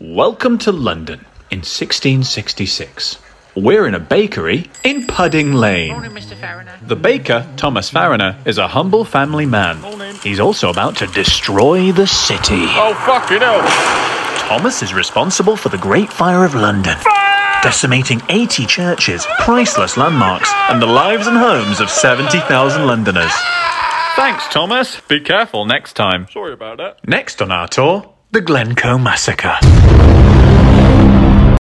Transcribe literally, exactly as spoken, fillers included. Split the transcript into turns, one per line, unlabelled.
Welcome to London in sixteen sixty-six. We're in a bakery in Pudding Lane.
Morning, Mister Fariner.
The baker, Thomas Fariner, is a humble family man.
Morning.
He's also about to destroy the city.
Oh, fucking hell.
Thomas is responsible for the Great Fire of London, decimating eighty churches, priceless landmarks, and the lives and homes of seventy thousand Londoners. Thanks, Thomas. Be careful next time.
Sorry about that.
Next on our tour, the Glencoe Massacre.